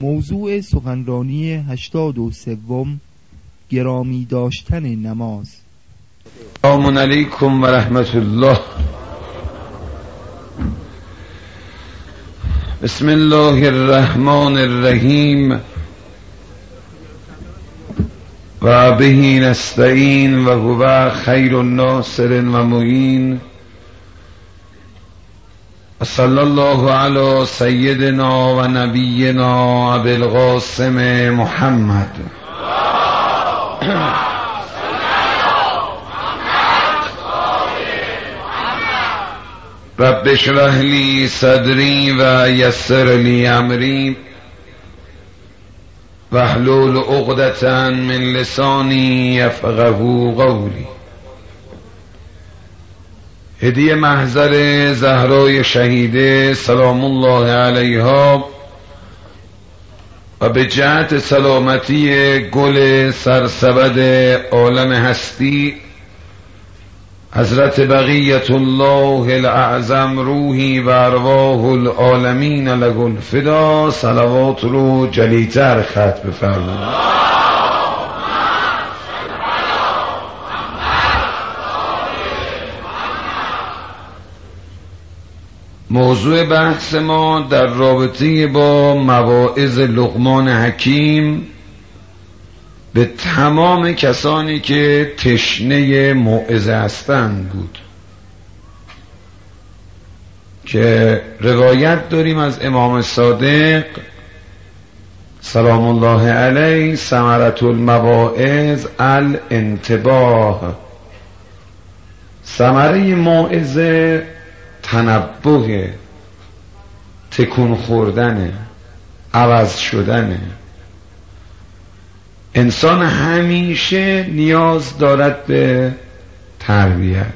موضوع سخنرانی 83 گرامی داشتن نماز. السلام علیکم و رحمت الله. بسم الله الرحمن الرحیم و به نستعین و هو خیر الناصر و معین. صلی الله علی سیدنا و نبینا ابی القاسم محمد. رب اشرح لی صدری و یسر لی امری واحلل عقدة من لسانی یفقهوا قولی. هدیه محضر زهرای شهیده سلام الله علیها و به جهت سلامتی گل سرسبد عالم هستی حضرت بقیت الله الاعظم روحی و ارواح العالمین له الفدا صلوات رو جلیتر ختم بفرمایید. موضوع بحث ما در رابطه با مواعظ لقمان حکیم به تمام کسانی که تشنه موعظه هستند بود که روایت داریم از امام صادق سلام الله علیه ثمرة المواعظ الانتباه. ثمره موعظه تنبه، تکون خوردنه، عوض شدنه. انسان همیشه نیاز دارد به تربیت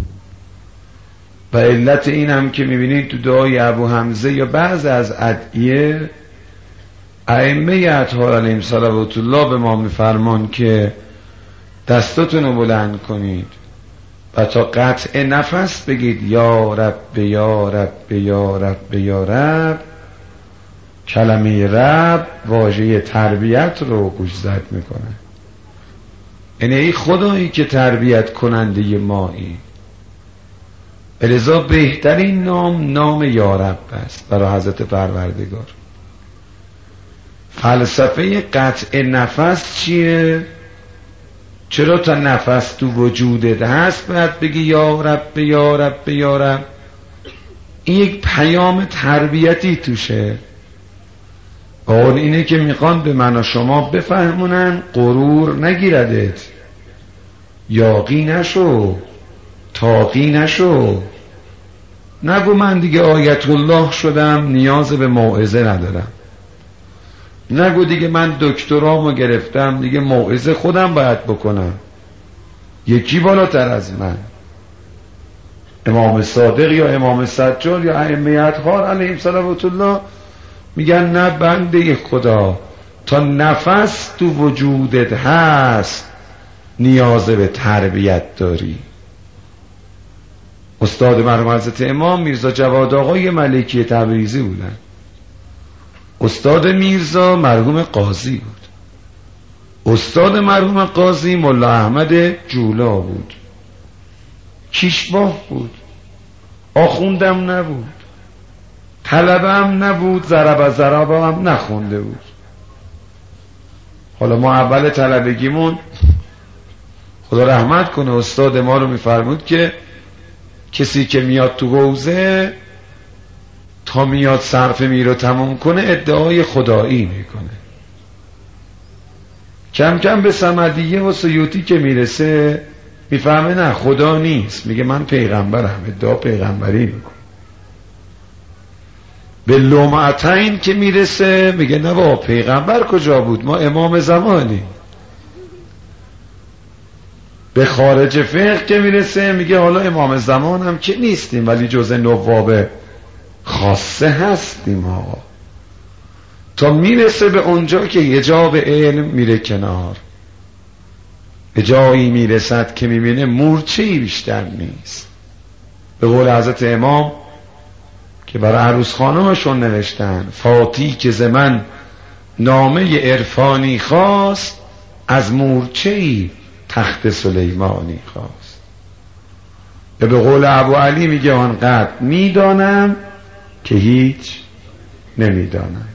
و علت این هم که میبینید تو دعای ابو حمزه یا بعض از ادعیه ائمه اطهار علیهم صلوات الله به ما میفرمان که دستاتون رو بلند کنید و تا قطع نفس بگید یا رب یا رب یا رب یا رب. کلمه رب واژه تربیت رو گوشزد میکنه. یعنی ای خدایی که تربیت کننده مایی. لذا بهترین نام یا رب است برای حضرت پروردگار. فلسفه قطع نفس چیه؟ چرا تا نفس تو وجودت هست باید بگی یا رب یا رب یا رب؟ این یک پیام تربیتی توشه. اون اینه که میخوان به من و شما بفهمونن غرور نگیردت، یاقی نشو، تاقی نشو. نگو من دیگه آیت الله شدم نیاز به موعظه ندارم. نگو دیگه من دکترامو گرفتم دیگه موعظه خودم باید بکنم. یکی بالاتر از من، امام صادق یا امام سجاد یا ائمه اطهار علیهم صلوات الله میگن نه بنده خدا تا نفس تو وجودت هست نیاز به تربیت داری. استاد مرحوم حضرت امام میرزا جواد آقای ملکی تبریزی بودن. استاد میرزا مرحوم قاضی بود. استاد مرحوم قاضی ملا احمد جولا بود. کیشباه بود. آخوندم نبود، طلبه هم نبود، ضرب هم نخونده بود. حالا ما اول طلبگیمون خدا رحمت کنه استاد ما رو میفرمود که کسی که میاد تو حوزه تا میاد صرف میره تموم کنه ادعای خدایی میکنه. کم کم به صمدیه و سیوطی که میرسه میفهمه نه خدا نیست، میگه من پیغمبرم، ادعا پیغمبری میکنه. به لمعتین که میرسه میگه نه با پیغمبر کجا بود، ما امام زمانیم. به خارج فقه که میرسه میگه حالا امام زمان هم که نیستیم ولی جزء نواب خاصه هستیم آقا. تا میرسه به اونجا که حجاب علم میره کنار، به جایی میرسد که میبینه مورچه‌ای بیشتر نیست. به قول حضرت امام که برای عروس خانمشون نوشتن فاتی که ز من نامه عرفانی خواست، از مورچه‌ای تخت سلیمانی خواست. به قول ابو علی میگه آنقدر میدانم که هیچ نمیدانم.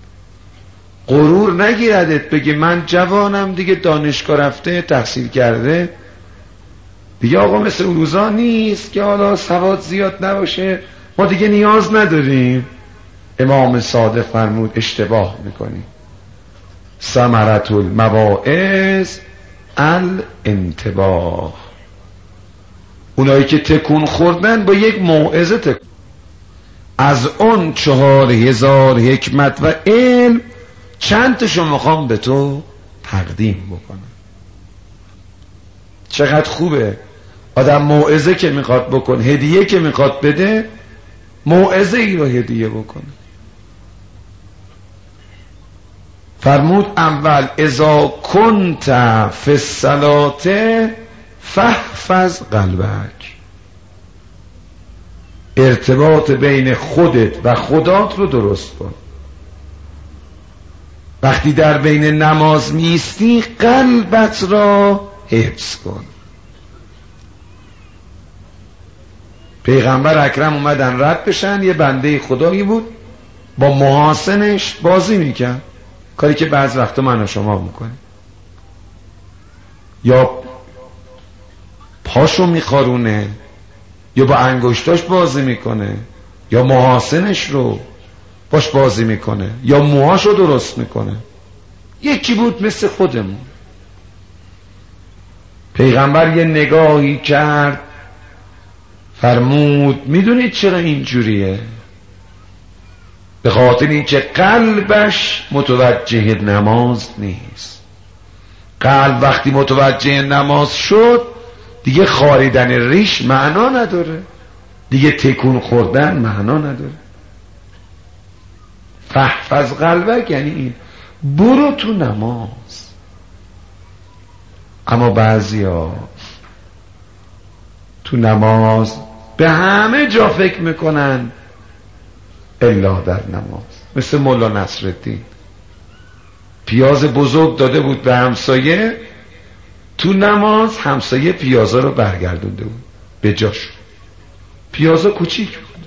غرور نگیردت بگی من جوانم دیگه، دانشگاه رفته، تحصیل کرده دیگه، آقا مثل اون روزا نیست که حالا سواد زیاد نباشه ما دیگه نیاز نداریم. امام صادق فرمود اشتباه میکنی. ثمرة المواعظ الانتباه. اونایی که تکون خوردن با یک موعظه تکون. از اون 4000 حکمت و علم چند تاشو میخوام به تو تقدیم بکنم. چقدر خوبه آدم موعظه که میخواد بکن، هدیه که میخواد بده، موعظه ای رو هدیه بکنه. فرمود اول اذا کنت فی الصلاة فاحفظ قلبک. ارتباط بین خودت و خدات رو درست کن. وقتی در بین نماز میستی قلبت را حفظ کن. پیغمبر اکرم اومدن رد بشن، یه بنده خدایی بود با محاسنش بازی میکرد، کاری که بعض وقتا من و شما میکنیم. یا پاشو میخارونه، یا با انگشتاش بازی میکنه، یا محاسنش رو باش بازی میکنه، یا موهاش رو درست میکنه. یکی بود مثل خودمون. پیغمبر یه نگاهی کرد، فرمود میدونید چرا اینجوریه؟ به خاطر اینکه قلبش متوجه نماز نیست. قلب وقتی متوجه نماز شد دیگه خاریدن ریش معنا نداره، دیگه تکون خوردن معنا نداره. فاحفظ قلبک یعنی این، برو تو نماز. اما بعضیا تو نماز به همه جا فکر میکنن الا در نماز. مثل مولا نصرالدین، پیاز بزرگ داده بود به همسایه، تو نماز همسایه پیازا رو برگردونده بود به جاش. پیازا کوچیک بود،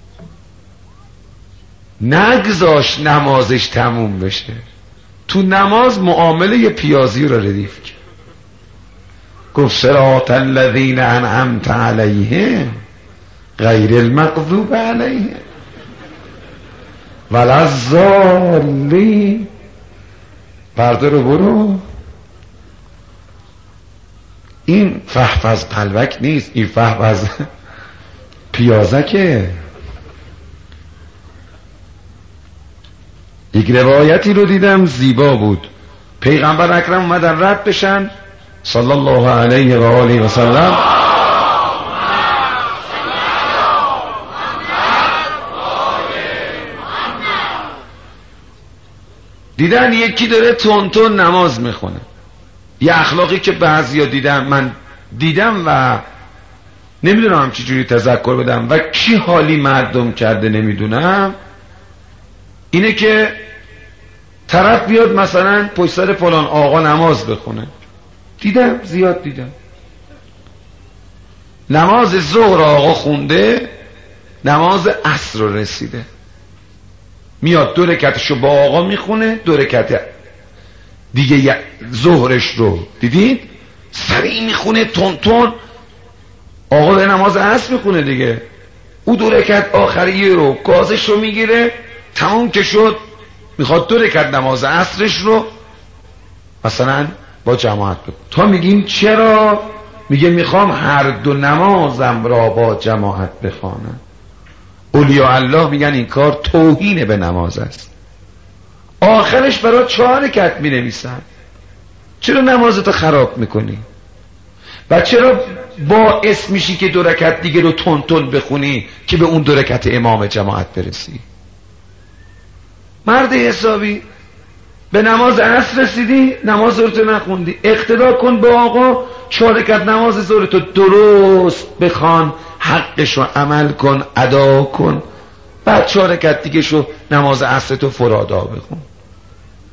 نگذاش نمازش تموم بشه، تو نماز معامله پیازی رو ردیف کرد. گفت صراط الذین انعمت علیهم غیر المغضوب علیهم ولا الضالین. پرده رو برو. این فاحفظ قلبک نیست، این فاحفظ پیازکه. یک روایتی رو دیدم زیبا بود. پیغمبر اکرم اومدن رد بشن صلی الله علیه و آله و سلم، دیدن یکی داره تون تون نماز میخونه. یه اخلاقی که بعضیا دیدم، من دیدم و نمیدونم چجوری تذکر بدم و کی حالی مردم کرده نمیدونم، اینه که طرف بیاد مثلا پشت سر فلان آقا نماز بخونه. دیدم، زیاد دیدم. نماز ظهر آقا خونده، نماز عصر رسیده، میاد 2 رکعتشو با آقا میخونه، 2 رکعت دیگه ظهرش رو دیدید سریع میخونه تون تون. آقا به نماز عصر میخونه دیگه، او 2 رکعت آخری رو گازش رو میگیره، تمام که شد میخواد 2 رکعت نماز عصرش رو مثلا با جماعت بکنه. تا میگیم چرا؟ میگه میخوام هر 2 نمازم را با جماعت بخوانم. اولیاء الله میگن این کار توهین به نماز است. آخرش برای 4 رکعت مینویسن. چرا نمازتو خراب میکنی؟ و چرا باعث میشی که 2 رکعت دیگه رو تون تون بخونی که به اون 2 رکعت امام جماعت برسی؟ مرد حسابی به نماز عصر رسیدی، نماز ظهرتو نخوندی، اقتدا کن به آقا، 4 رکعت نماز ظهرتو درست بخوان، حقشو عمل کن، ادا کن، بعد 4 رکعت دیگه شو نماز عصرتو فرادا بخون.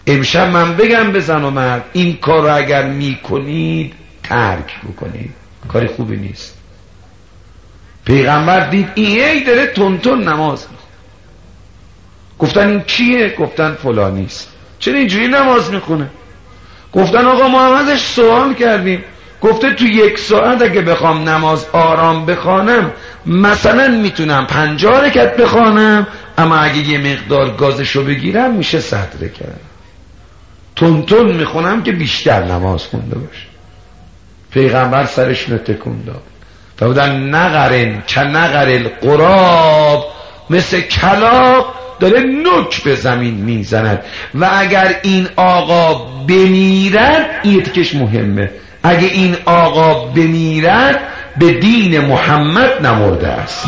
امشب من بگم به زن و مرد این کار رو اگر میکنید ترک بکنید، کاری خوبی نیست. پیغمبر دید این داره تون نماز میخونه. گفتن این کیه؟ گفتن فلانیست. چرا اینجوری نماز میخونه؟ گفتن آقا ما هم ازش سوال کردیم، گفته تو 1 ساعت اگه بخوام نماز آرام بخوانم مثلا میتونم 50 رکعت بخوانم، اما اگه یه مقدار گازشو بگیرم میشه 100 رکعت. تون میخونم که بیشتر نماز خونده باشه. پیغمبر سرش رو تکون داد. فرمودن نقرن که نقر القراب، مثل کلاغ داره نوک به زمین میزند. و اگر این آقا بمیرد، این تکش مهمه، اگه این آقا بمیرد به دین محمد نمرده است.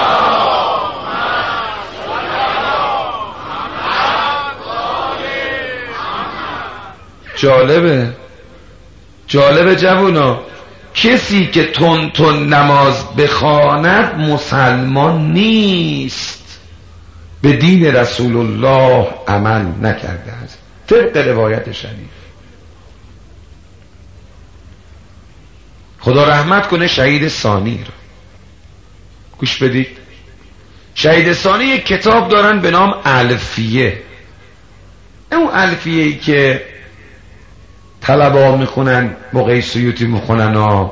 جالبه جوونا. کسی که تون نماز بخواند مسلمان نیست، به دین رسول الله عمل نکرده است، طبق روایت شریف. خدا رحمت کنه شهید ثانی رو. گوش بدید، شهید ثانی یک کتاب دارن به نام الفیه. اون الفیه‌ای که طلبا میخونن، موقع سیوطی میخونن ها،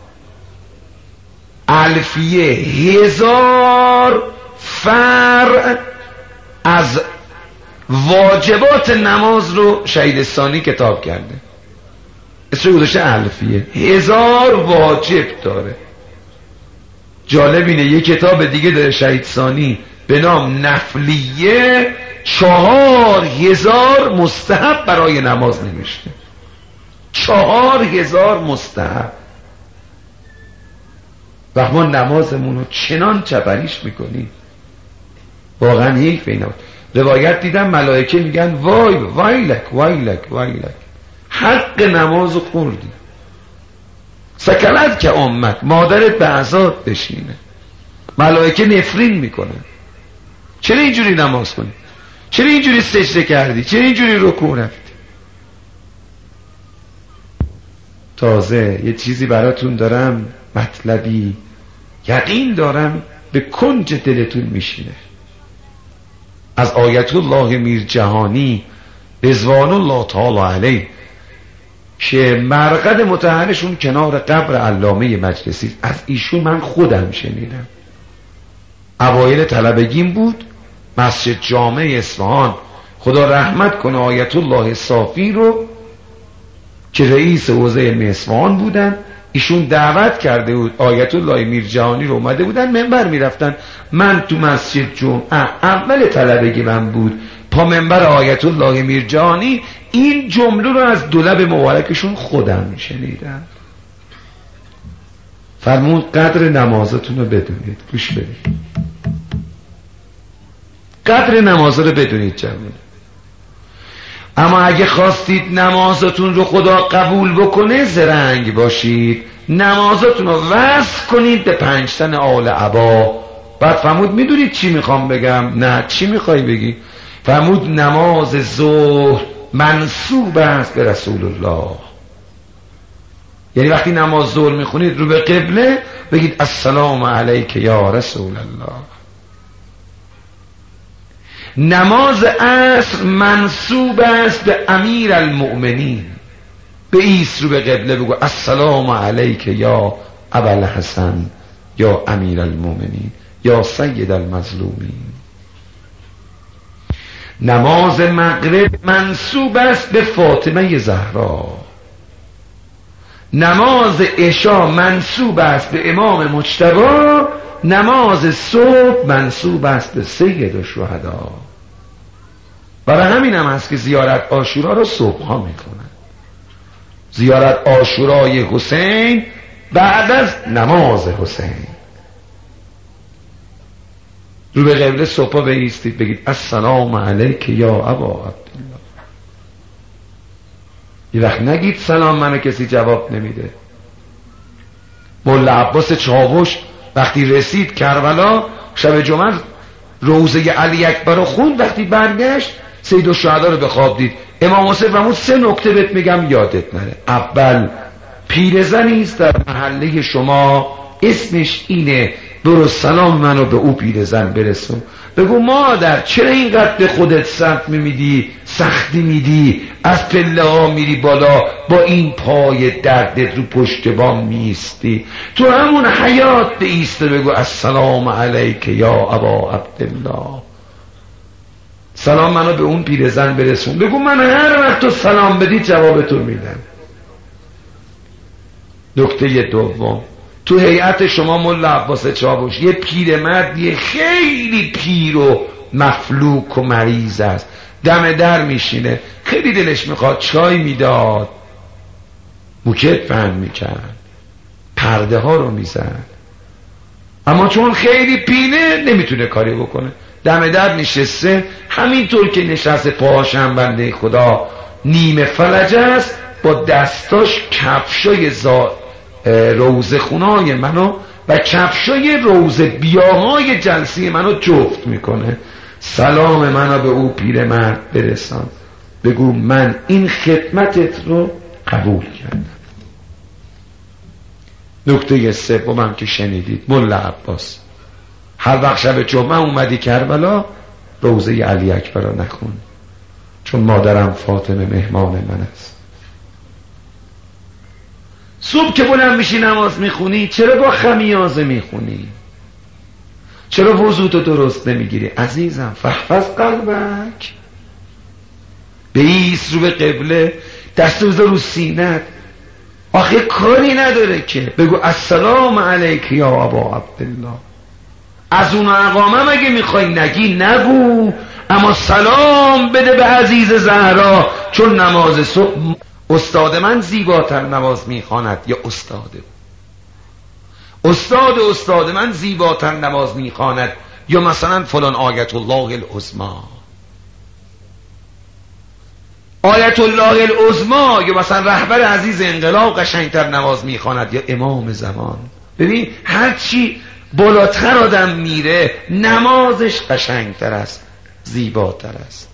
الفیه 1000 فرع از واجبات نماز رو شهید ثانی کتاب کرده. اسمش گذاشته الفیه، 1000 واجب داره. جالب اینه یه کتاب دیگه داره شهید ثانی به نام نفلیه، 4000 مستحب برای نماز نوشته. 4000 مستحب. و ما نمازمون رو چنان چپریش میکنیم، واقعا حیف اینا. روایت دیدم ملائکه میگن وای وایلک وایلک وایلک، حق نماز خوردی، سکلت که امت، مادرت به عذاب بشینه. ملائکه نفرین میکنن. چرا اینجوری نماز کنی؟ چرا اینجوری سجده کردی؟ چرا اینجوری رکوع رفتی؟ تازه یه چیزی براتون دارم، مطلبی یقین دارم به کنج دلتون میشینه. از آیت الله میرجهانی رضوان الله تعالی علیه که مرقد مطهرشون کنار قبر علامه مجلسی، از ایشون من خودم شنیدم. اوایل طلبگیم بود، مسجد جامع اصفهان، خدا رحمت کنه آیت الله صافی رو که رئیس حوزه علم اصفهان بودن، ایشون دعوت کرده بود، آیت الله میرجهانی رو اومده بودن منبر میرفتن. من تو مسجد جمعه اول طلبگی من بود، پا منبر آیت الله میرجهانی این جمله رو از دولب مبارکشون خودم شنیدم. فرمود قدر نمازتون رو بدونید. گوش بدید، قدر نماز رو بدونید جوان. اما اگه خواستید نمازتون رو خدا قبول بکنه زرنگ باشید، نمازتون رو وصل کنید به 5 تن آل عبا. بعد فرمود میدونید چی میخوام بگم؟ نه چی میخوای بگی؟ فرمود نماز ظهر منسوب است به رسول الله. یعنی وقتی نماز ظهر میخونید رو به قبله بگید السلام علیک یا رسول الله. نماز عصر منسوب است به امیر المؤمنین، به ایست رو به قبله بگو السلام علیک یا ابوالحسن یا امیر المؤمنین یا سید المظلومین. نماز مغرب منسوب است به فاطمه زهرا. نماز عشا منسوب است به امام مجتبی. نماز صبح منسوب است به سید الشهدا. برای همین هم هست که زیارت عاشورا رو صبح ها میکنن. زیارت عاشورای حسین بعد از نماز حسین. رو به قبله صبح بایستید بگید السلام علیک یا ابا عبدالله. یه وقت نگید سلام منو کسی جواب نمیده. مولا عباس چاوش وقتی رسید کربلا شب جمعه روزه علی اکبر رو خوند، وقتی برگشت سید الشهدا رو به خواب دید. امام حسین فرمود 3 نکته بهت میگم یادت نره. اول، پیرزنی است در محله شما اسمش اینه، برو سلام منو به او پیرزن برسون. بگو مادر چرا اینقدر به خودت سخت میدی، سختی میدی، از پله ها میری بالا، با این پای دردت رو پشت بام میستی، تو همون حیات بیسته بگو السلام علیک یا ابا عبدالله، سلام منو به اون پیرزن برسون. بگو من هر وقت تو سلام بدی جوابتو میدم. نکته دوم، تو هیئت شما ملا عباس چاوش یه پیرمردی خیلی پیر و مفلوک و مریض است، دم در میشینه، خیلی دلش میخواد چای میداد، موکت پهن میکرد، پرده ها رو میزد، اما چون خیلی پینه نمیتونه کاری بکنه، دم در نشسته، همینطور که نشسته پاهاشم بنده خدا نیمه فلج است، با دستاش کفشای روزه خونای منو و کفشای روزه بیاهای جلسی منو جفت میکنه. سلام منو به او پیرمرد برسان، بگو من این خدمتت رو قبول کردم. نکته سومم که شنیدید، ملا عباس هر وقت شب جمعه اومدی کربلا روزه علی اکبر رو نخون، چون مادرم فاطمه مهمان من است. صبح که بلند میشی نماز میخونی، چرا با خمیازه میخونی؟ چرا وضوتو درست نمیگیری؟ عزیزم فحفظ قلبک، بیست رو به قبله، دست بذار رو سینت، آخه کاری نداره که. بگو السلام علیک یا ابا عبدالله. از اون اقامه مگه میخوای نگی نگو، اما سلام بده به عزیز زهرا، چون نماز صبح استاد من زیباتر نماز میخواند یا استاد من زیباتر نماز میخواند یا مثلا فلان آیت الله العظمی، آیت الله العظمی، یا مثلا رهبر عزیز انقلاب قشنگتر نماز میخواند یا امام زمان. ببین هر چی بالاتر آدم میره نمازش قشنگتر است، زیباتر است.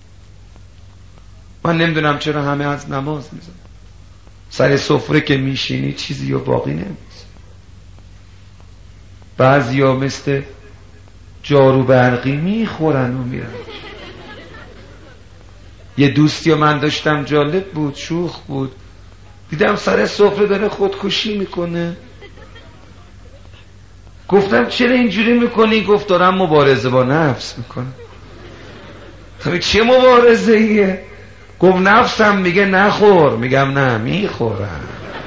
من نمیدونم چرا همه از نماز میزن، سر سفره که میشینی چیزی رو باقی نمیز. بعضی ها مثل جارو برقی میخورن و میرن. یه دوستی من داشتم جالب بود، شوخ بود، دیدم سر سفره داره خودکشی میکنه. گفتم چرا اینجوری میکنی؟ گفت دارم مبارزه با نفس میکنم. چه مبارزه ایه؟ گفت نفسم میگه نخور، میگم نه میخورم.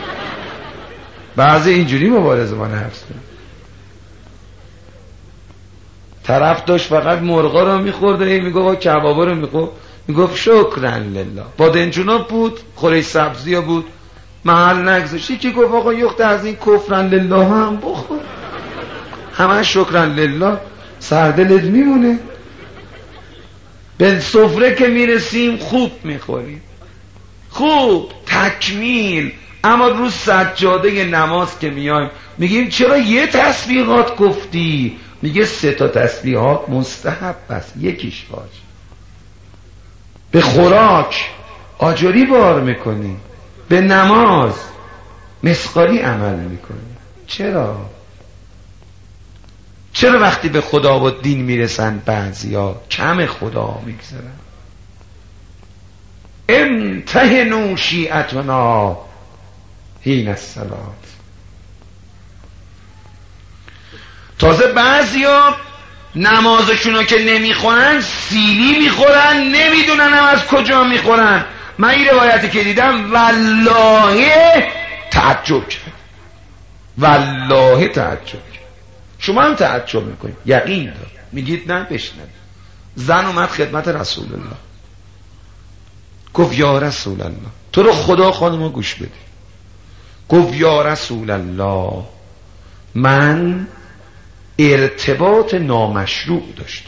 بعضی اینجوری مبارزه با نفس میکنه. طرف داشت فقط مرغا رو میخورده، میگفت کبابا رو میخورد، میگفت شکرن لله. بادنجونا بود، خوره سبزی ها بود، محل نگذاشتی که گفت آقا یخت از این کفرن لله هم بخور، همه شکرن لله، سردلت میمونه. به سفره که میرسیم خوب میخوریم، خوب تکمیل. اما رو سجاده نماز که میایم میگیم چرا یه تسبیحات گفتی؟ میگه 3 تسبیحات مستحب است، یکیش واجب. به خوراک آجری بار میکنی، به نماز مسقالی عمل میکنی. چرا وقتی به خدا و دین میرسن بعضیا کم خدا میگذرن؟ امتحنوا شیعتنا حین الصلاة. تازه بعضیا نمازشونو که نمیخورن سیلی میخورن، نمیدونن هم از کجا میخورن. من این روایتی که دیدم والله تعجب کرد، والله تعجب کرد. شما هم تعجب میکنید، یقین دار میگید نه بشنوید. زن اومد خدمت رسول الله، گفت یا رسول الله، تو رو خدا خانمو گوش بده. گفت یا رسول الله، من ارتباط نامشروع داشتم،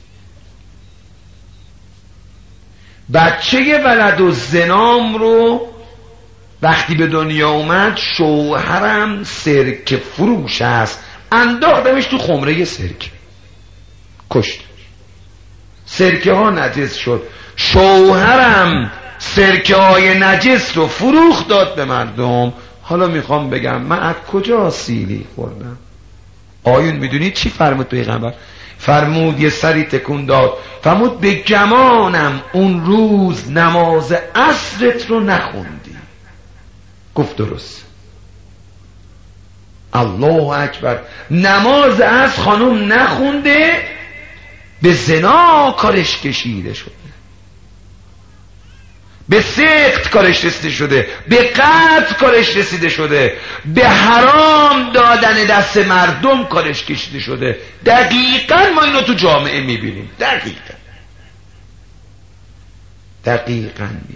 بچه ولد و زنام رو وقتی به دنیا اومد شوهرم سرکه فروش است، انداختمش تو خمره سرکه، کشت. سرکه ها نجس شد، شوهرم سرکه های نجس رو فروخت داد به مردم، حالا میخوام بگم من از کجا سیلی خوردم؟ آیون میدونید چی فرمود پیغمبر؟ فرمود یه سری تکون داد، فرمود به گمانم اون روز نماز عصرت رو نخوندی. گفت درست. الله اکبر. نماز عصر خانم نخونده، به زنا کارش کشیده شده، به سقط کارش رسیده شده، به قتل کارش رسیده شده، به حرام دادن دست مردم کارش کشیده شده. دقیقاً ما اینو تو جامعه میبینیم. دقیقاً میبینیم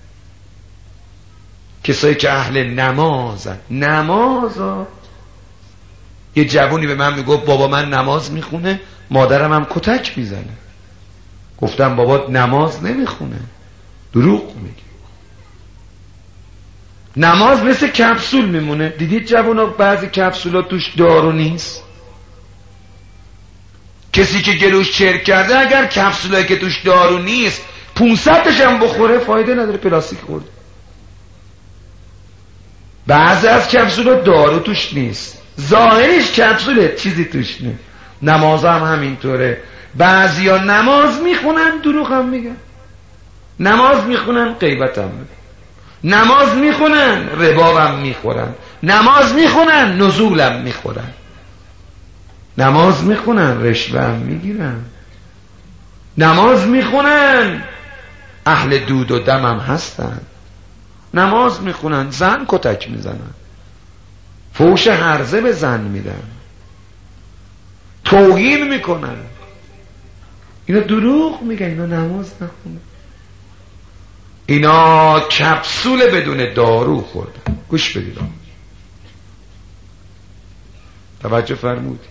کسایی که اهل نمازن. نمازا یه جوونی به من میگفت بابا من نماز میخونه، مادرم هم کتک میزنه. گفتم بابا نماز نمیخونه، دروغ میگه. نماز مثل کپسول میمونه. دیدید جوونا بعضی کپسولا توش دارو نیست؟ کسی که گلوش چرک کرده اگر کپسولایی که توش دارو نیست 500 هم بخوره فایده نداره، پلاستیک خورده. بعضی از کپسولا دارو توش نیست، ظاهرش کپسوله، چیزی توش نیست. نماز هم همینطوره. بعضیا نماز میخونن دروغ هم میگن، نماز میخونن غیبت هم میگن، نماز میخونن ربا هم میخورن، نماز میخونن نزول هم میخورن، نماز میخونن رشوه هم میگیرن، نماز میخونن اهل دود و دم هم هستن، نماز میخونن زن کتک میزنن، فوش هرزه به زن میدن، توهین میکنن. اینا دروغ میگن، اینا نماز نخونن، اینا کپسول بدون دارو خوردن. گوش بدید، توجه فرمودید.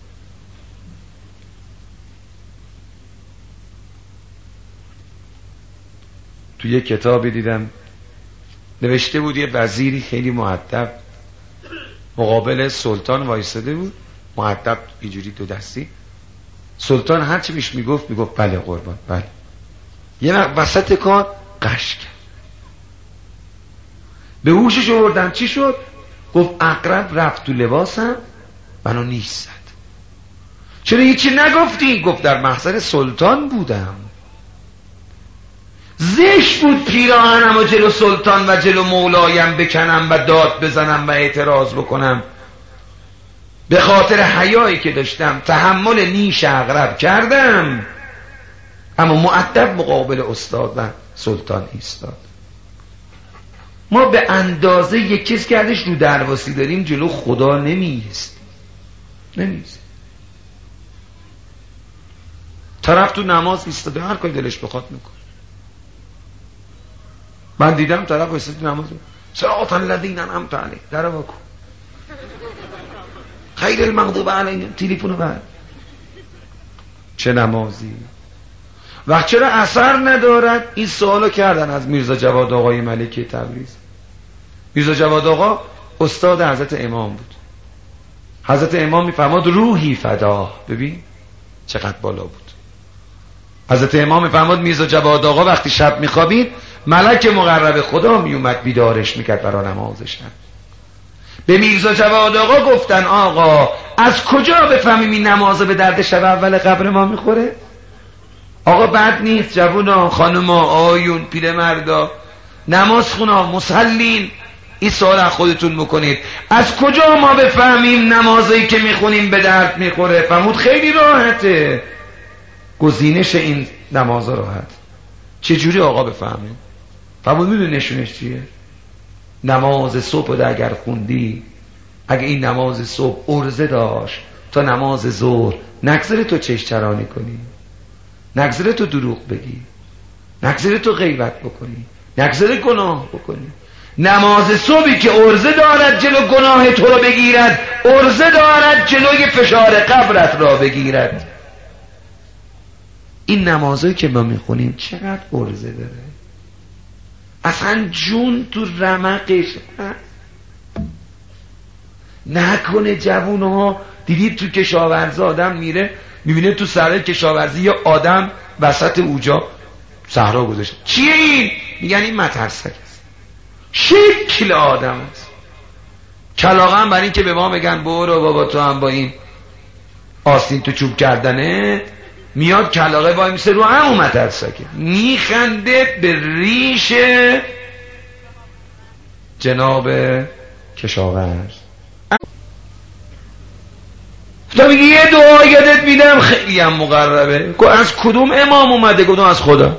تو یه کتابی دیدم نوشته بود یه وزیری خیلی مؤدب مقابل سلطان وایساده بود، مؤدب اینجوری دو دستی. سلطان هر چی بهش میگفت بله قربان بله. یه وقت وسط کار قش کرد، به هوشش آوردن. چی شد؟ گفت عقرب رفت تو لباسم منو نیش زد. چرا هیچی نگفتی؟ گفت در محضر سلطان بودم، زشت بود پیراهنم و جلو سلطان و جلو مولایم بکنم و داد بزنم و اعتراض بکنم. به خاطر حیایی که داشتم تحمل نیش عقرب کردم، اما مؤدب مقابل استاد و سلطان ایستاد. ما به اندازه یک کس که ازش رو درواسی داریم جلو خدا نمیست. طرف تو نماز ایستاده هر کاری دلش بخواد میکنه. من دیدم طرف ایستاده تو نماز صراط الذین انعمت علیهم در واکو خیر المغضوب علیهم، تلفن بعد. چه نمازی؟ وقت چرا اثر ندارد؟ این سوالو کردن از میرزا جواد آقای ملکی تبریز. میرزا جواد آقا استاد حضرت امام بود. حضرت امام میفرماد روحی فدا. ببین چقدر بالا بود. حضرت امام میفرماد میرزا جواد آقا وقتی شب میخوابید ملک مقرب خدا میومد بیدارش میکرد برای نماز شب. به میرزا جواد آقا گفتن آقا از کجا بفهمیم این نمازه به درد شب اول قبر ما میخوره؟ آقا بد نیست جوونا، خانوما، آیون، پیرمردا، نماز خونا، مسلین، این سوال از خودتون بکنید. از کجا ما بفهمیم نمازی که میخونیم به درد میخوره؟ فرمود خیلی راحته، گزینش این نمازا راحت. چجوری آقا بفهمیم؟ فرمود میدونی نشونش چیه؟ نماز صبح رو اگر خوندی، اگه این نماز صبح عرضه داشت تا نماز ظهر، نگذره تو چشم چرانی کنی، نگذره تو دروغ بگی، نگذره تو غیبت بکنی، نگذره گناه بکنی. نماز صبحی که عرضه دارد جلو گناه تو رو بگیرد، عرضه دارد جلوی فشار قبرت را بگیرد. این نمازایی که ما میخونیم چقدر عرضه داره؟ اصلا جون تو رمقش نکنه. جوونها دیدید تو کشاورزی آدم میره میبینه تو سرای کشاورزی یه آدم وسط اوجا صحرا گذاشت. چیه این؟ میگن این مترسک است، شکل آدم است. کلاغه هم برای این که به ما بگن برو بابا تو هم با این آستین تو چوب کردنه، میاد کلاغه وای میسه رو همون مترسکه، میخنده به ریش جناب کشاورز. تا میگه یه دعا یادت میدم خیلی هم مقربه. از کدوم امام اومده؟ کدوم از خدا؟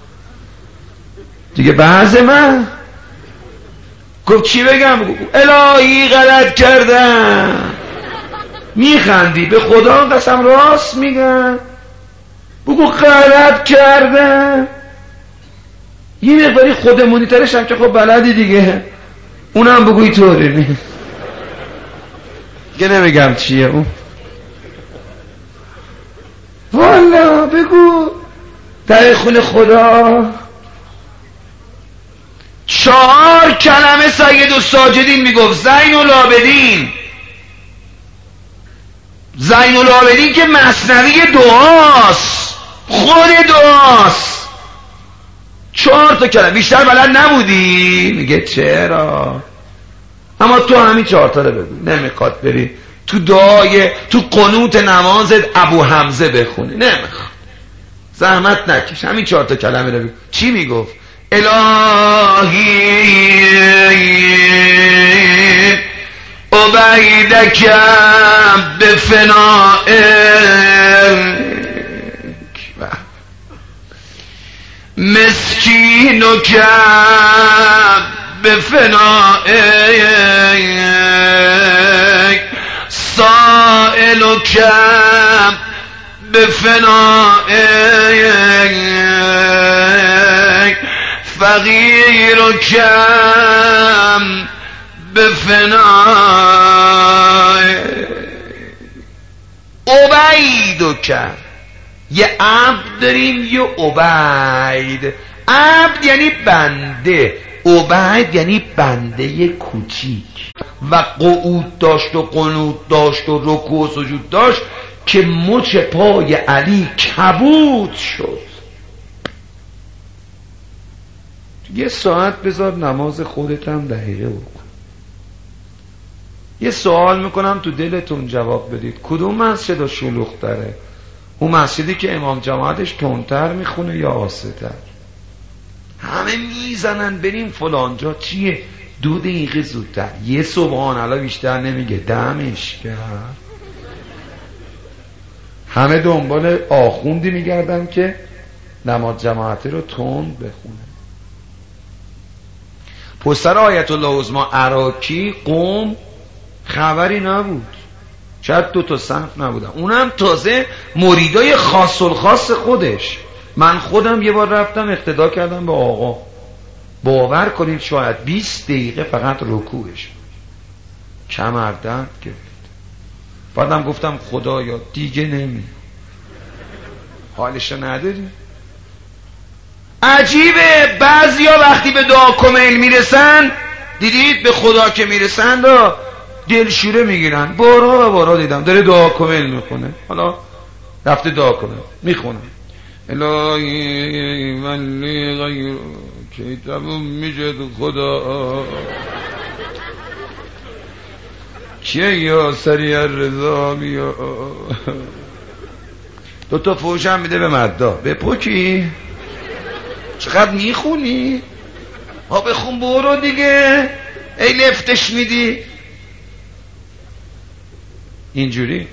دیگه بعض من گفت چی بگم؟ الهی غلط کردم. میخندی به خدا قسم راست میگم، بگو غلط کردم. یه مقداری خودمونی ترش هم که خب بلدی دیگه، اونم بگوی طوری نی دیگه نمیگم چیه اون. والا بگو در خون خدا 4 کلمه سید الساجدین میگفت. زین العابدین، زین العابدین که مثنوی دعاست، خود دعاست. 4 تا کلمه، بیشتر بلد نبودی؟ میگه چرا؟ اما تو همین 4 تا رو بگو. نمیخواد بری تو دعای تو قنوت نمازت ابو حمزه بخونی، نمیخواد، زحمت نکش، همین 4 تا کلمه رو بگو. چی میگفت؟ الهی عبیدک بفنائک مسکینک بفنائک سائلک بفنائک فقیرک بفنائک عبیدک. یه عبد داریم، یه عبید. عبد یعنی بنده، عبید یعنی بنده کوچیک. و قعود داشت و قنوت داشت و رکوع و سجود داشت که مچ پای علی کبود شد. یه ساعت بذار نماز خودت هم دقیقه بکن. یه سوال میکنم تو دلتون جواب بدید، کدوم مسجد شلوغ تره؟ اون مسجدی که امام جماعتش تندتر میخونه یا آستر؟ همه میزنن بریم فلانجا. چیه؟ 2 دقیقه زودتر. یه سبحان الله بیشتر نمیگه، دمش کرد. همه دنبال آخوندی میگردن که نماز جماعتی رو تند بخونه. پسر آیت الله عظمی عراقی قوم خبری نبود، شاید 2 تا صنف نبودن، اونم تازه مریدای خاص الخاص خودش. من خودم یه بار رفتم اقتدا کردم به آقا، باور کنید شاید 20 دقیقه فقط رکوعش، کمر درد گرفت. بعدم گفتم خدایا دیگه نمی حالش نداری. عجیبه بعضیا وقتی به دعا کمیل میرسن، دیدید به خدا که میرسن دا دلشوره میگیرن. بارها دیدم داره دعا کمیل میخونه، حالا رفته دعا کمیل میخونه الهی ولی غیر که تموم میشه تو خدا چیه یا سریع رضا بیا. 2 تا فوش هم میده به مددا. به پوکی چقدر میخونی؟ ها بخون برو دیگه، ای لفتش میدی اینجوری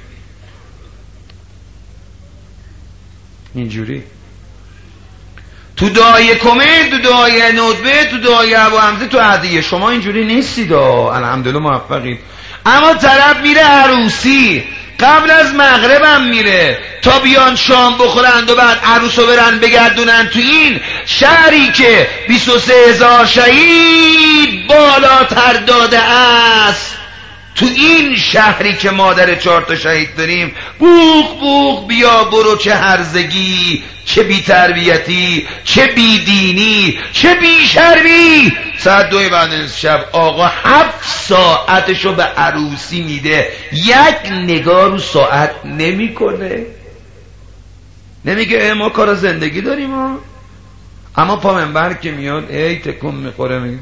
تو دعای کمیل، تو دعای ندبه، تو دعای ابو حمزه، تو عدیه. شما اینجوری نیستید الحمدلله موفقید. اما طرف میره عروسی، قبل از مغربم میره تا بیان شام بخورند و بعد عروسو برن بگردونن تو این شهری که 23,000 شهید بالاتر داده است. تو این شهری که ما در 4 تا شهید داریم، بوخ بیا برو، چه هرزگی، چه بی تربیتی، چه بی دینی، چه بی شرمی. ساعت 2 بعد از شب آقا 7 ساعتشو به عروسی میده، 1 نگاه رو ساعت نمیکنه. نمیگه ما کار زندگی داریم ها. اما پا منبر که میاد ای تکون میخوره میگه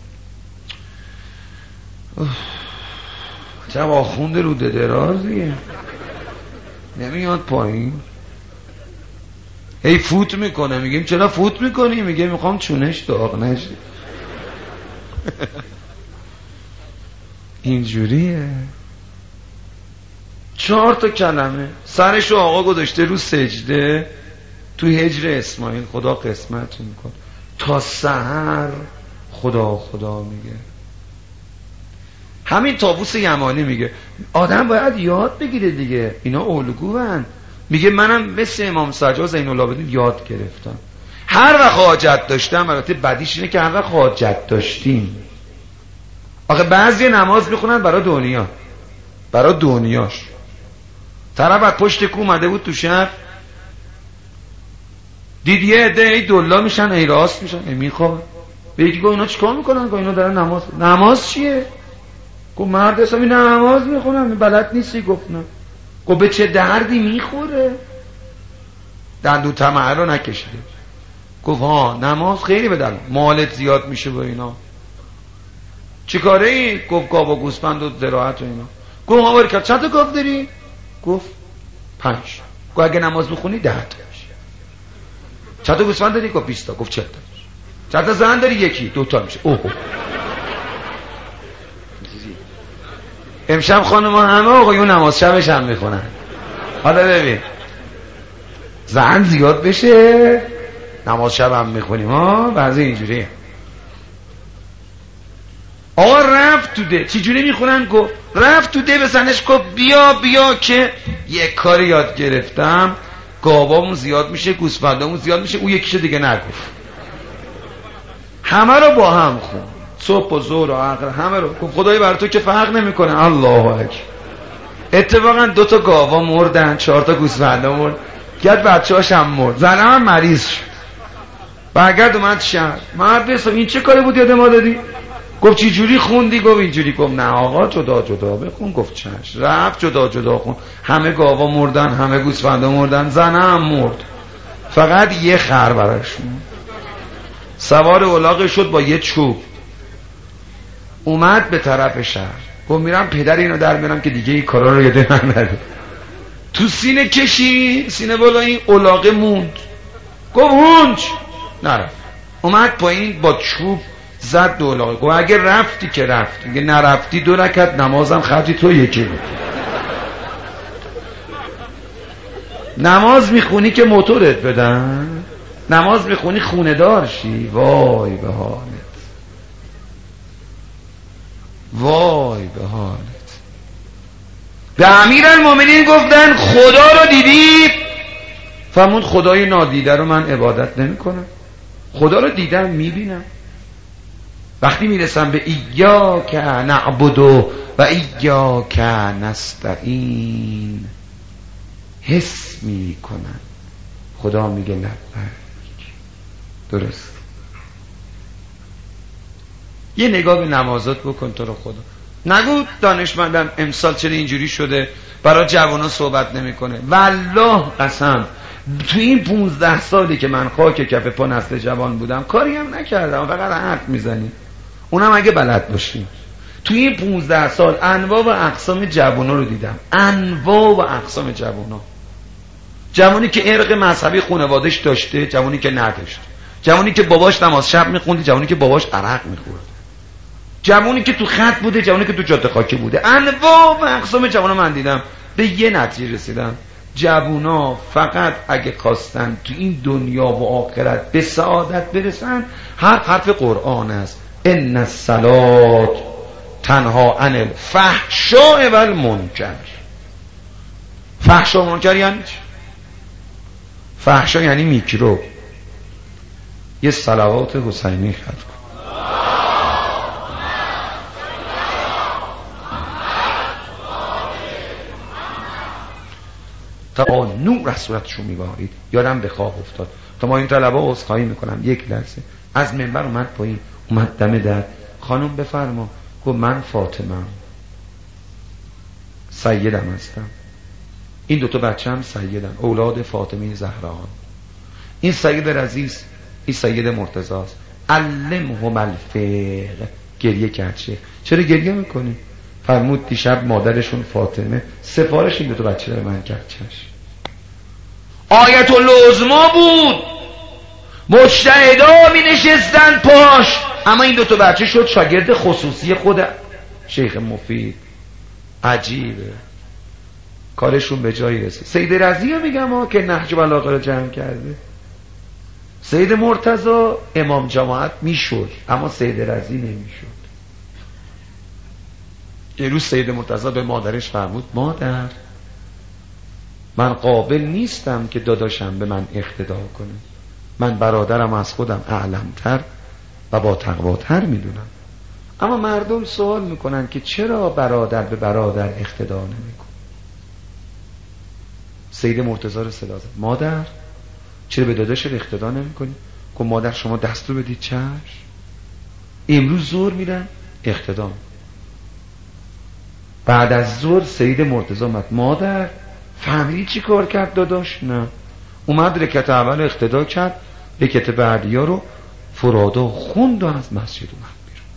چه آخوند رو درازیه نمیاد پایین. ای فوت میکنه، میگیم چرا فوت میکنی؟ میگه میخوام چونش داغ نشه. اینجوریه. 4 تا کلمه سرشو آقا گذاشته رو سجده تو هجر اسماعیل، خدا قسمت میکنه تا سحر خدا خدا میگه. همین طاووس یمانی میگه آدم باید یاد بگیره دیگه، اینا الگوان. میگه منم مثل امام سجاد زین العابدین یاد گرفتم. هر وقت حاجت داشتم، البته بدیش اینه که هر وقت حاجت داشتیم، آخه بعضی نماز میخونن برای دنیا، برای دنیاش. طرف از پشت کو اومده بود تو شهر، دید یه عده ای دلا میشن ای راست میشن ای میخواد. به یکی گفت اینا چیکار میکنن؟ گفت اینا دارن نماز چیه؟ گفت مرد حسابی نماز میخونن بلد نیستی. گفت نه. گفت به چه دردی میخوره؟ دندون طمعه رو نکشیده. گفت ها نماز خیلی به درد، مالت زیاد میشه با اینا. چی کاره ای؟ گفت گاو و گوسفند و زراعت و اینا. گفت ها برکت چند تا گاو داری؟ گفت 5. گفت اگه نماز بخونی 10 تا میشه. چند تا گوسفند داری؟ گفت 20 تا. گفت 40 تا. چند تا زن داری؟ 1 2 تا میشه. اوه امشب خانم‌ها همه آقایون نماز شبش هم میخونن. حالا ببین زن زیاد بشه نماز شب هم میخونیم ها، بعضی اینجوریه. آقا رفت تو ده. چی جوری میخونن؟ گفت رفت تو ده بسنش گفت بیا بیا که یک کاری یاد گرفتم، گاوامون زیاد میشه گوسفندامون زیاد میشه. او یکیشو دیگه نگفت، همه رو با هم خون، صبح و ظهر و عصر همه رو. گفت خدای بر تو که فرق نمیکنه. الله اکبر. اتفاقا 2 تا گاوا مردن، 4 تا گوسفندا مرد، گرد بچه‌هاش هم مرد، زنم هم مریض شد. برگرد اومد شهر. مرد حساب این چه کاری بود یاد ما دادی؟ گفت چی جوری خوندی؟ گفت اینجوری. گفت نه آقا جدا جدا بخون. گفت چش. رفت جدا جدا خون. همه گاوا مردن، همه گوسفندا مردن، زنم هم مرد، فقط یه خر براش موند. سوار الاغ شد با یه چوب، اومد به طرف شهر. گفت میرم پدر اینو در میارم که دیگه این کارا رو یاد من نده. تو سینه کشی، سینه بالا این الاغه موند. گفت هونج نرفت. اومد پایین با چوب زد دو الاغه. گفت اگه رفتی که رفتی، اگه نرفتی 2 رکعت نمازم خطی تو یکی بود. نماز میخونی که موتورت بدن، نماز میخونی خونه دار شی. وای به حالت، وای به حالت. به امیرالمومنین گفتن خدا رو دیدی؟ فرمود خدای نادیده رو من عبادت نمی کنم، خدا رو دیدم میبینم. وقتی میرسم به ایاک نعبد و ایاک نستعین حس میکنم خدا میگه لبیک. درست. یه نگاه به نمازات بکن تو رو خدا. نگو دانشمندم امسال چرا اینجوری شده، برای جوانا صحبت نمیکنه. والله قسم تو این 15 سالی که من خاک کف پا نسل جوان بودم کاری هم نکردم، فقط حرف میزنیم، اونم اگه بلد باشیم. تو این 15 سال انواع و اقسام جوانا رو دیدم، انواع و اقسام جوانا. جوانی که ارق مذهبی خانواده‌اش داشته، جوانی که نداشت، جوانی که باباش نماز شب میخوند، جوانی که باباش عرق میخورد، جوانی که تو خط بوده، جوانی که تو جاده خاکی بوده. انواع و اقسام جوانا من دیدم. به یه نتیجه رسیدم، جوونا فقط اگه خواستن تو این دنیا و آخرت به سعادت برسن، هر حرف قرآن است. ان الصلاة تنها عن الفحشاء والمنکر. فحشا و منکر یعنی چی؟ فحشا یعنی میکروب. یه صلوات حسینی خط کن. تا نور از صورتشون میبارید. یادم به خواب افتاد. تا ما این طلبه عذرخواهی میکنم. یک لحظه از منبر اومد پایین، اومد دم در. خانم بفرما. گفت من فاطمه سیدم هستم، این 2 تا بچه هم سیدن، اولاد فاطمه زهرا. این سید عزیز این سید مرتضی است. علمهم الفقه. گریه کرد شیخ. چرا گریه میکنی؟ فرمود دیشب مادرشون فاطمه سفارش این دو تا بچه رو من کرد. چشم. آیت العظما بود، مجتهدا می نشستن پاش، اما این دو تا بچه شد شاگرد خصوصی خود شیخ مفید. عجیبه، کارشون به جایی رسید. سید رضی میگم که نهج بلاغه رو جمع کرده. سید مرتضی امام جماعت میشد، اما سید رضی نمیشد. یه روز سید مرتضی به مادرش فرمود مادر، من قابل نیستم که داداشم به من اقتدا کنه. من برادرم از خودم اعلمتر و با تقواتر میدونم، اما مردم سوال میکنن که چرا برادر به برادر اقتدا نمیکنه. سید مرتضی رو صدا زد مادر چرا به داداش اقتدا نمیکنی؟ گفت مادر شما دستور بدید چشم. امروز ظهر میرن اقتدا. بعد از ظهر سید مرتضی اومد مادر فهمیدی چی کار کرد داداش؟ نه. اومد رکعت اول اقتدا کرد، رکعت بعدیا رو فرادا خوند و از مسجد اومد بیرون.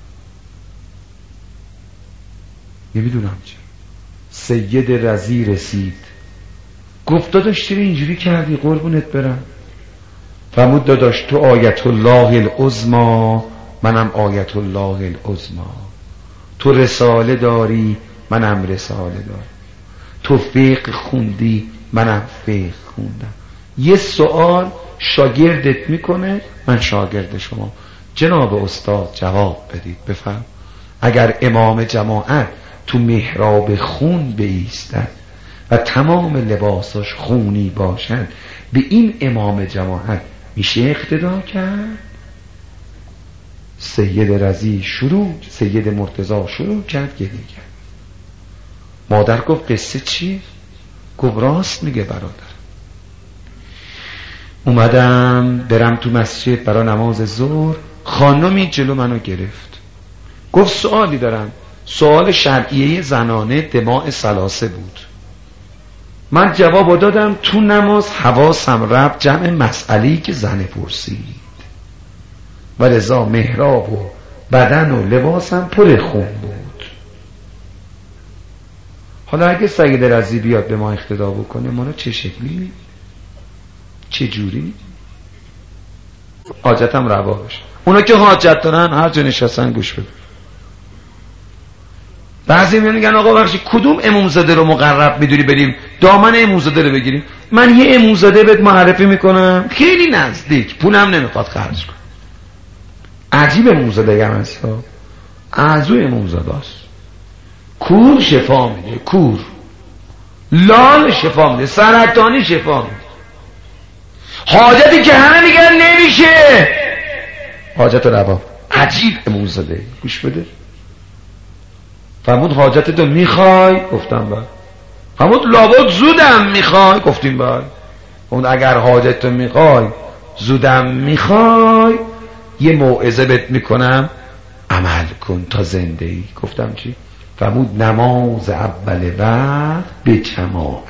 نمیدونم چرا. سید رضی رسید گفت داداش چرا اینجوری کردی؟ قربونت برم. فرمود داداش تو آیت الله العظما، منم آیت الله العظما. تو رساله داری، منم رساله دارم. تو فقه خوندی، منم فقه خوندم. یه سوال شاگردت میکنه، من شاگرد شما. جناب استاد جواب بدید. بفهم. اگر امام جماعت تو محراب خون بایستد و تمام لباساش خونی باشد، به این امام جماعت میشه اقتدا کرد؟ سید رضی سید مرتضی شروع کرد گریه کرد. مادر گفت قصه چی؟ گفت راست میگه برادر. اومدم برم تو مسجد برای نماز ظهر، خانمی جلو منو گرفت. گفت سوالی دارم. سوال شرعیه زنانه دماء ثلاثه بود. من جواب دادم تو نماز حواسم رفت جمع مسئله‌ای که زن پرسید و لذا محراب و بدن و لباسم پر خون بود. حالا اگه سید رضی بیاد به ما اقتدا بکنه ما رو چه شکلی؟ چه جوری؟ حاجتم روا بشه. اونا که حاجت دارن هر جا نشستن گوش بده. بعضی میگن آقا بخشی کدوم امامزاده رو مقرب میدونی بریم دامن امامزاده رو بگیریم؟ من یه امامزاده بهت معرفی میکنم خیلی نزدیک، پولم نمیخواد خرج کن. عجیب امامزاده هم هست. عزو امامزاده است. کور شفا میده، کور لال شفا میده، سرطانی شفا میده. حاجتی که همه میگن نمیشه، حاجت روا. عجیب امامزاده. گوش بده. فرمود حاجتتو میخوای؟ گفتم بله. فرمود لابد زودم میخوای؟ گفتیم بله. اون اگر حاجتتو میخوای زودم میخوای یه موعظه بهت میکنم عمل کن تا زنده ای. گفتم چی؟ فرمود نماز اول وقت به جماعت.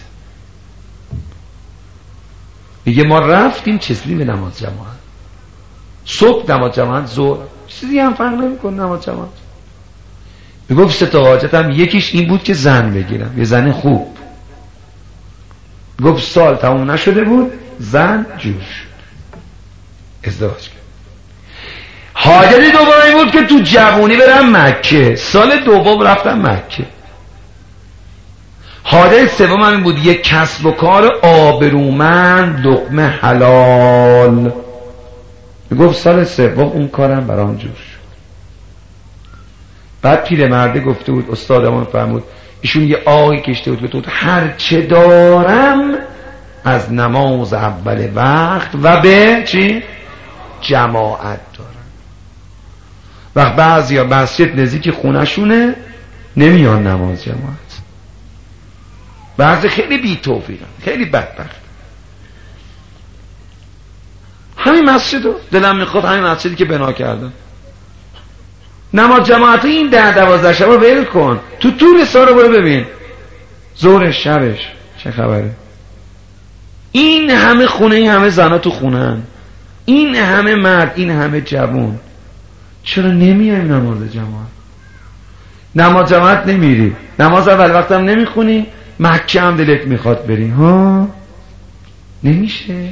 میگه ما رفتیم چسلی به نماز جماعت، صبح نماز جماعت، ظهر چیزی هم فرق نمیکنه نماز جماعت. میگفت سه تا حاجتم یکیش این بود که زن بگیرم، یه زن خوب. میگفت سال تموم نشده بود زن جور شد، ازدواج کرد. حاجت دومی بود که تو جوونی برم مکه، سال دوم رفتم مکه. حاجت سوم این بود یک کسب و کار آبرومند لقمه حلال. میگفت سال سوم اون کارم برام جور شد. بعد پیرمرده گفته بود، استادمون فرمود، ایشون یه آهی کشته بود گفته بود هر چه دارم از نماز اول وقت و به چی؟ جماعت دارم. وقت بعضی ها مسجد نزدیک خونشونه نمیان نماز جماعت، بعضی خیلی بی توفیقن، خیلی بدبخت. همین مسجد رو دلم میخواد همین مسجدی که بنا کردن نماز جماعت این 10-12 شب رو ول کن، تو طول سال رو برو ببین ظهرش شبش چه خبره. این همه خونه، این همه زنا تو خونه هن. این همه مرد، این همه جوان، چرا نمیایم نماز جماعت؟ نماز جماعت نمیری، نماز اول وقت هم نمیخونی، مکه هم دلت میخواد بری ها؟ نمیشه.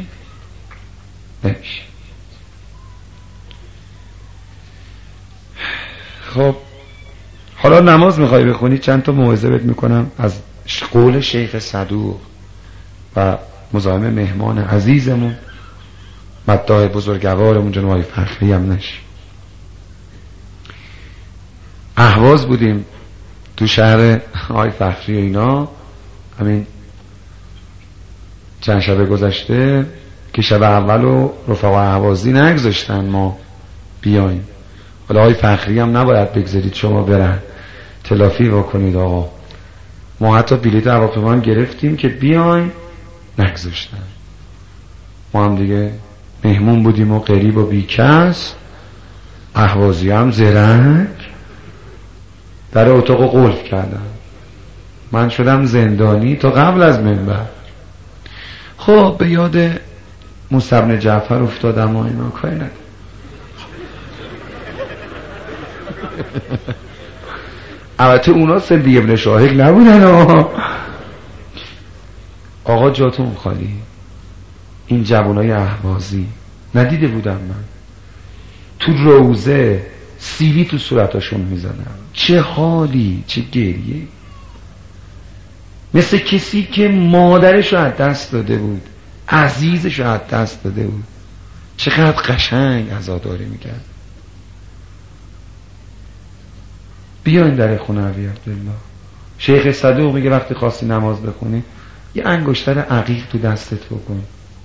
خب حالا نماز میخوای بخونی، چند تا موعظه بهت میکنم از قول شیخ صدوق و مزاحم مهمان عزیزمون مداح بزرگوارمون جناب آقای فخری هم نش. اهواز بودیم تو شهر آقای فخری و اینا، همین چند شب گذشته که شب اول و رفقا اهوازی نگذاشتن ما بیایم. حالا آقای فخری هم نباید بگذارید شما برن، تلافی بکنید آقا. ما حتی بلیط هواپیما هم گرفتیم که بیایم، نگذاشتن. ما هم دیگه مهمون بودیم و قریب و بیکس، اهوازی هم زرنگ در اتاق قلف کردن. من شدم زندانی تا قبل از منبر. خب به یاد موسی بن جعفر افتادم و اینا، کاری ندارم. البته اونا صدیق ابن شاهق نبودن آقا جاتون خالی. این جوانای اهوازی ندیده بودم من؟ تو روزه سیلی تو صورتاشون میزنم، چه حالی، چه گریه، مثل کسی که مادرش رو از دست داده بود، عزیزش رو از دست داده بود. چقدر قشنگ عزاداری میکرد. بیاین در خونه ابی عبدالله. شیخ صدوق میگه وقتی خواستی نماز بخونی یه انگشتر عقیق تو دستت بکن.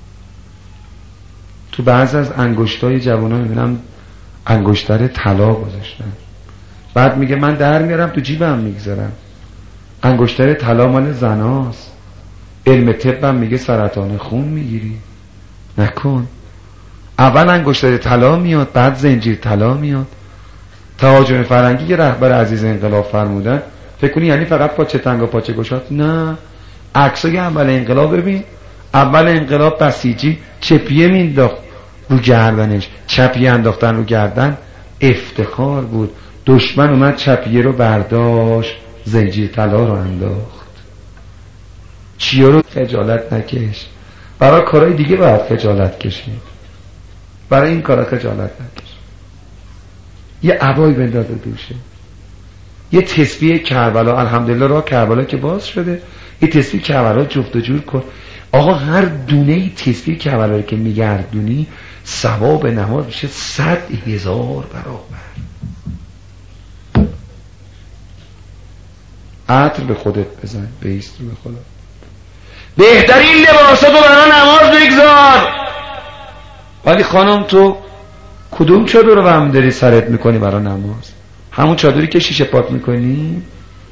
تو بعض از انگشتای جوونا میبینم انگشتر طلا گذاشتن، بعد میگه من در میارم تو جیبم میگذارم. انگشتر طلا مال زناست. علم طبم میگه سرطان خون میگیری، نکن. اول انگشتر طلا میاد، بعد زنجیر طلا میاد. تهاجم فرنگی که رهبر عزیز انقلاب فرمودن، فکر کنی یعنی فقط پاچه تنگ و پاچه گشاد؟ نه، عکسای اول انقلاب ببین. اول انقلاب بسیجی چپیه مینداخت رو گردنش، چپیه انداختن رو گردن افتخار بود. دشمن اومد چپیه رو برداشت، زنجیر طلا رو انداخت. چیا رو خجالت نکش، برای کارهای دیگه باید خجالت کشید، برای این کارا خجالت نکش. یه عبای بندازه دوشه، یه تسبیح کربلا، الحمدلله راه کربلا که باز شده، یه تسبیح کربلا جفت و جور کن. آقا هر دونه تسبیح کربلا رو که میگردونی ثواب نماز میشه 100,000 برابر. عطر به خودت بزن، بیست رو به خدا. بهترین لباساتو برای نماز بگذار. ولی خانم تو کدوم چادر رو هم داری سرت میکنی برای نماز؟ همون چادری که شیشه پاک میکنی؟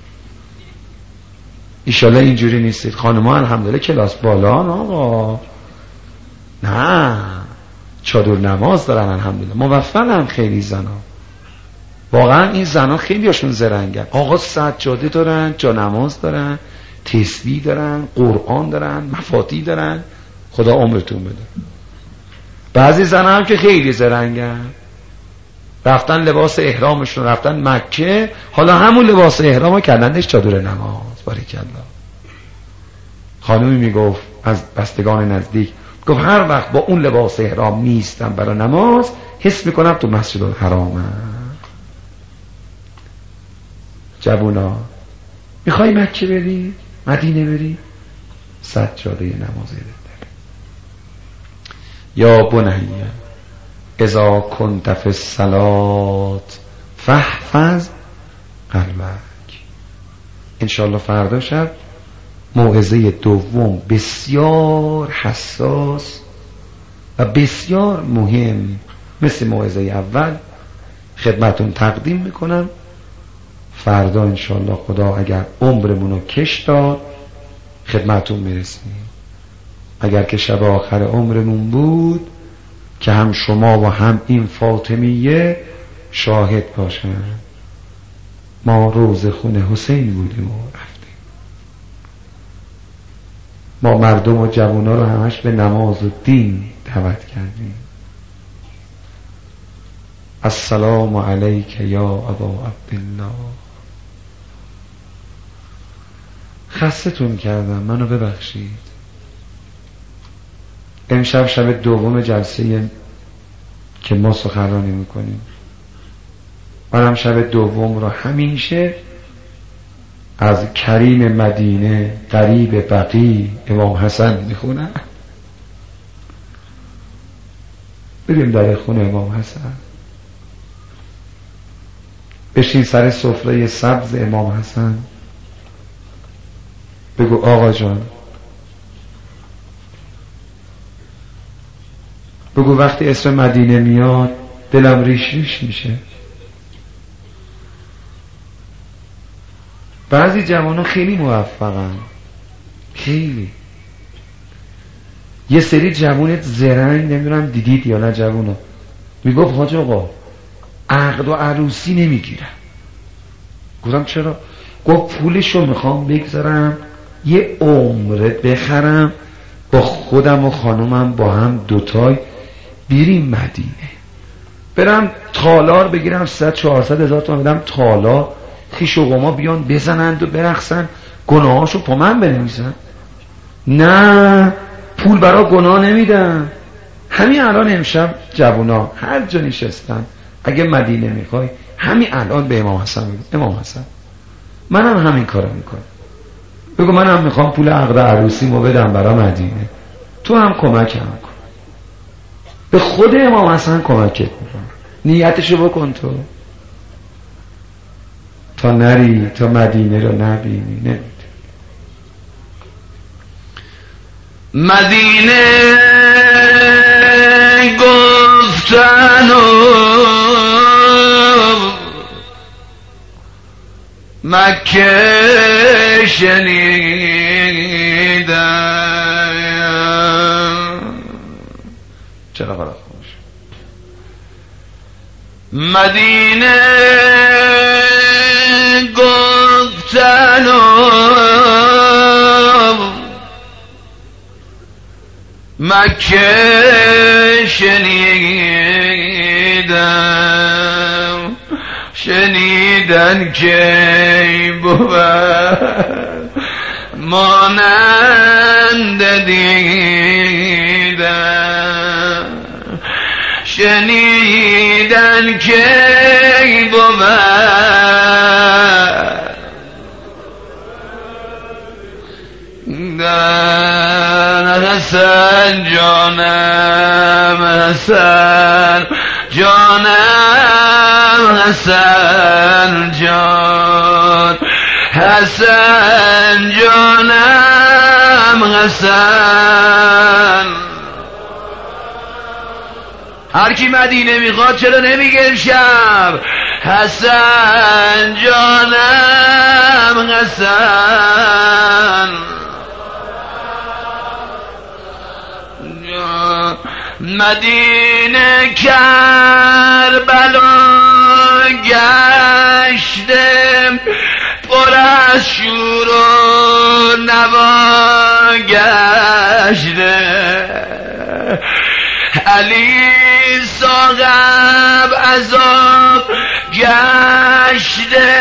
ایشالله اینجوری نیستید خانم‌ها، الحمدلله کلاس بالان آقا. نه، چادر نماز دارن الحمدلله، موفقن خیلی زنا. واقعا این زنا خیلی هاشون زرنگن آقا. سجاده دارن، جا نماز دارن، تسبیح دارن، قرآن دارن، مفاتیح دارن. خدا عمرتون بده. بعضی زنا هم که خیلی زرنگن، رفتن لباس احرامشون رفتن مکه، حالا همون لباس احرامو کردنش چادر نماز. باریکالله. خانومی میگفت از بستگان نزدیک، گفت هر وقت با اون لباس احرام نیستم برای نماز، حس میکنم تو مسجد الحرامم. جوونا میخوای مکه بری، مدینه بری، سجاده نمازی بده. یا بنیه اذا کنت فی الصلاة فاحفظ قلبک. انشاءالله فردا شب موعظه دوم بسیار حساس و بسیار مهم مثل موعظه اول خدمتون تقدیم میکنم. فردا انشاءالله خدا اگر عمرمونو کش داد خدمتون میرسیم. اگر که شب آخر عمرمون بود که هم شما و هم این فاطمیه شاهد باشن، ما روضه خونه حسین بودیم و رفتیم. ما مردم و جوانا رو همش به نماز و دین دعوت کردیم. السلام علیک یا ابا عبدالله. خستتون کردم، منو ببخشید. امشب شب دوم جلسه که ما سخنرانی میکنیم. منم شب دوم رو همیشه از کریم مدینه قریب بقی امام حسن میخونم. بریم در خونه امام حسن، بشین سر سفره سبز امام حسن، بگو آقا جان، بگو وقتی اسم مدینه میاد دلم ریش ریش میشه. بعضی جوانان خیلی موفقن، خیلی. یه سری جوان زرنگ، نمیدونم دیدید یا نه، جوانو میگفت حاج آقا عقد و عروسی نمیگیرم. گفتم چرا؟ گفت پولشو میخوام بگذارم یه عمره بخرم با خودم و خانومم با هم دوتای بریم مدینه، برم تالار بگیرم 300-400 هزار تومان بدم تالار، خیش و قوما بیان بزنند و برقصن، گناهاشو پا من بنویسن. نه، پول برا گناه نمیدم. همین الان امشب جوونا هر جا نشستن، اگه مدینه میخوای همین الان به امام حسن بگو امام حسن منم همین کارو میکنم، بگو منم میخوام پول عقد عروسیمو بدم برا مدینه، تو هم کمکم کن. به خود امام حسن کمکت میکنم، نیتشو بکن تو، تا نری تا مدینه رو نبینی نمیده. مدینه گفتن و مکه شنیدم. چرا خواهد خوش؟ مدینه گفتن و مکه شنیدم، شنیدن که بود مانند دیدم، شنیدن که بود حسن جانم، حسن جانم، حسن جان، حسن جانم، حسن. هر کی مدینه میخواد چرا نمیگه امشب حسن جانم، حسن. مدینه کربلا گشتم، پر از شور و نوا گشته، علی صاحب عذاب گشته،